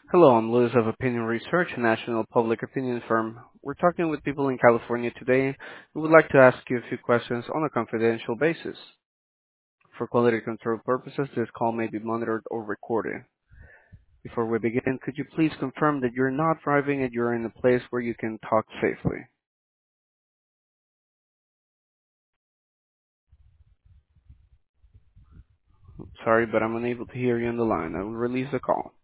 Hello, I'm Lewis of Opinion Research, a national public opinion firm. We're talking with people in California today who would like to ask you a few questions on a confidential basis. For quality control purposes, this call may be monitored or recorded. Before we begin, could you please confirm that you're not driving and you're in a place where you can talk safely? Sorry, but I'm unable to hear you on the line. I will release the call.